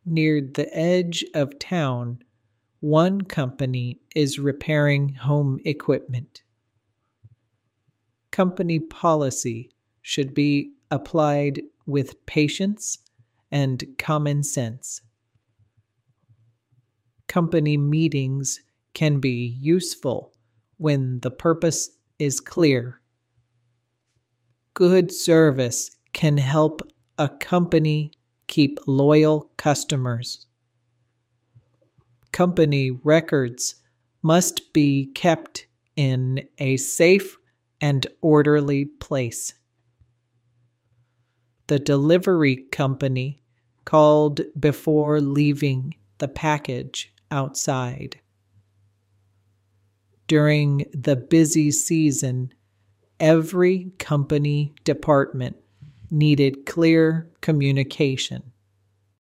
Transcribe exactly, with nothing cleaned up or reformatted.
Near the edge of town, one company is repairing home equipment. Company policy should be applied with patience and common sense. Company meetings can be useful when the purpose is clear. Good service can help a company keep loyal customers. Company records must be kept in a safe and orderly place. The delivery company called before leaving the package outside. During the busy season, every company department needed clear communication.